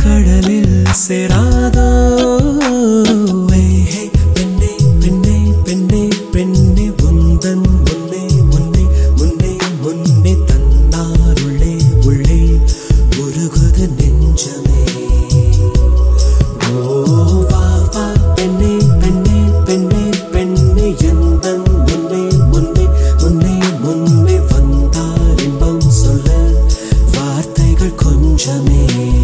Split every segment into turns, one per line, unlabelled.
கடலில் சேராதோ பெண்ணே பெண்ணே பெண்ணே பெண்ணே உந்தன் முன்னே முன்னே முன்னே முன்னே தன்னார் உள்ளே உள்ளே உருகுது நெஞ்சமே ஓ வா வா பெண்ணே பெண்ணே பெண்ணே பெண்ணே எந்தன் முன்னே முன்னே முன்னே முன்னே வந்தார் இன்பம் சொல்ல வார்த்தைகள் கொஞ்சமே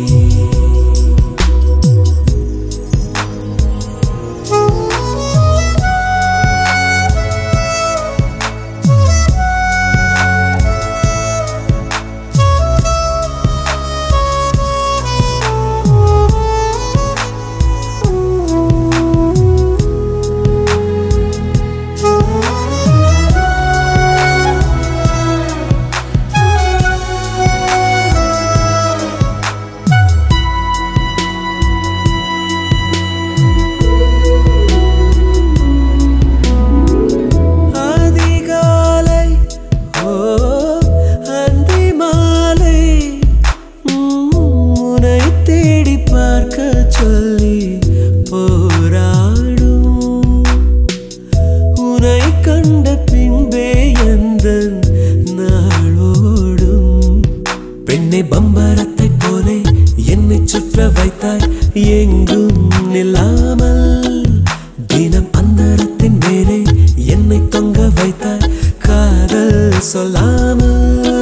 பம்பரத்தை போலே என்னை சுற்ற வைத்தாய் எங்கும் நில்லாமல் தினம் அந்தரத்தின் மேலே என்னை தொங்க வைத்தாய் காதல் சொல்லாமல்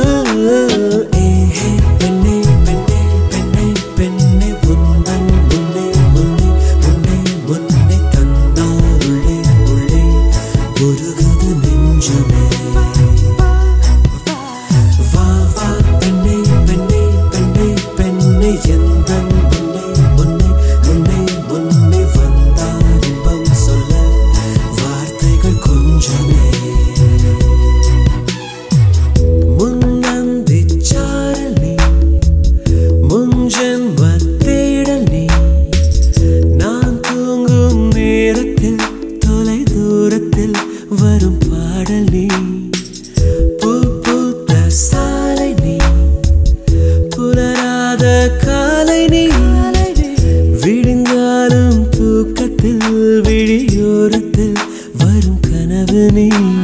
பெண்ணே பெண்ணே பெண்ணே பெண்ணே உந்தன் முன்னே முன்னே முன்னே முன்னே தந்தார் உள்ளே உள்ளே உருகுது நெஞ்சமே வா வா பெண்ணே பெண்ணே பெண்ணே பெண்ணே எந்தன் முன்னே முன்னே முன்னே முன்னே வந்தார் இன்பம் சொல்ல வார்த்தைகள் கொஞ்சமே முன்னந்தி சாரல் நீ முன்ஜென்ம தேடல் நீ நான் தூங்கும் நேரத்தில் தொலை தூரத்தில் வரும் பாடல் நீ பூ பூத்த சாலை நீ புலராத காலை நீ விடிந்தாலும் தூக்கத்தில் விழியோரத்தில் வரும் கனவு நீ